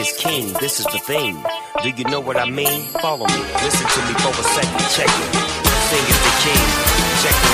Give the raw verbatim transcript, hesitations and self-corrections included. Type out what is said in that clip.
is king, this is the thing. Do you know what I mean? Follow me, listen to me for a second, check it. Sing is the king, check it.